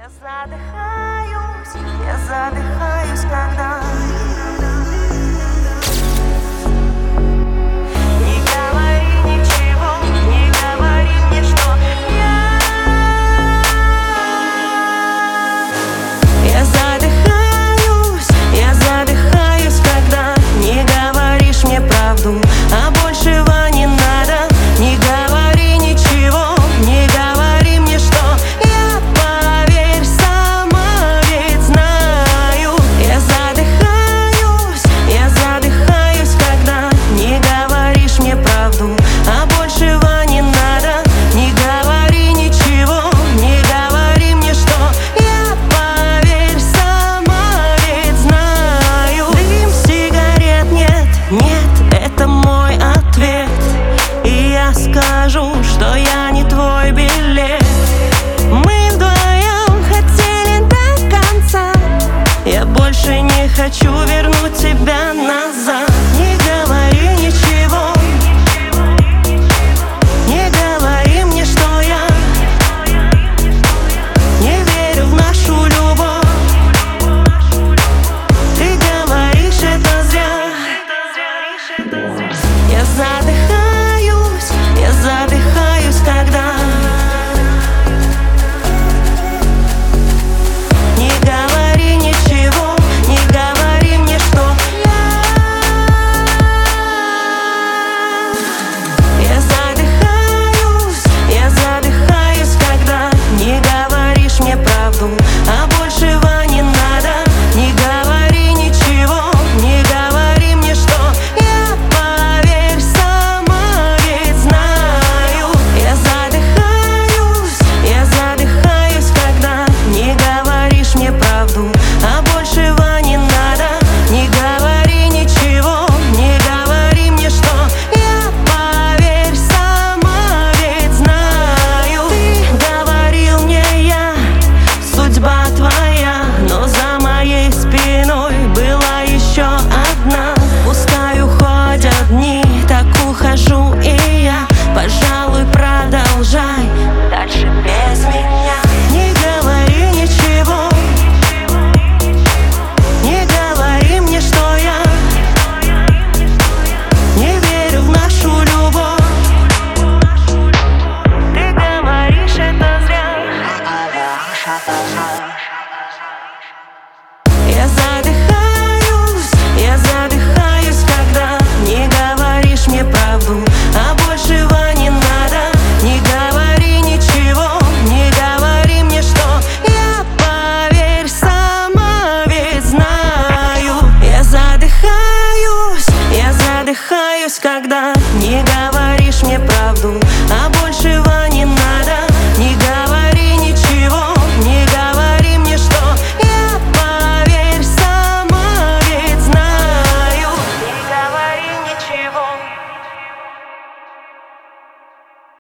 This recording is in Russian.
я задыхаюсь, когда не говори ничего, не говори мне, что я задыхаюсь, когда не говоришь мне правду, а большего не надо. Не говори ничего, не говори мне, что я, поверь, сама ведь знаю. Я задыхаюсь, когда не говоришь мне правду, а большего не надо. Не говори ничего, не говори мне, что я, поверь, сама ведь знаю. Дым сигарет, нет, это мой ответ. И я скажу, что я не твой билет. Мы вдвоем хотели до конца, я больше не хочу вернуть тебя назад. Не говори ничего, не говори мне, что я не верю в нашу любовь. Ты говоришь это зря. Я задыхаюсь, когда не говори ничего, не говори мне, что я задыхаюсь, когда не говоришь мне правду, а большего не надо. Не говори ничего, не говори мне, что я, поверь, сама ведь знаю. Я задыхаюсь, когда не говоришь мне правду, а большего не надо. Не говори ничего, не говори мне, что я, поверь, сама ведь знаю. Ты говорил мне, судьба твоя, но за моей спиной была еще одна. Пускай уходят дни, так ухожу и я. Пожалуй, продолжай дальше без меня. Не говори ничего, не говори мне, что я не верю в нашу любовь. Ты говоришь это зря.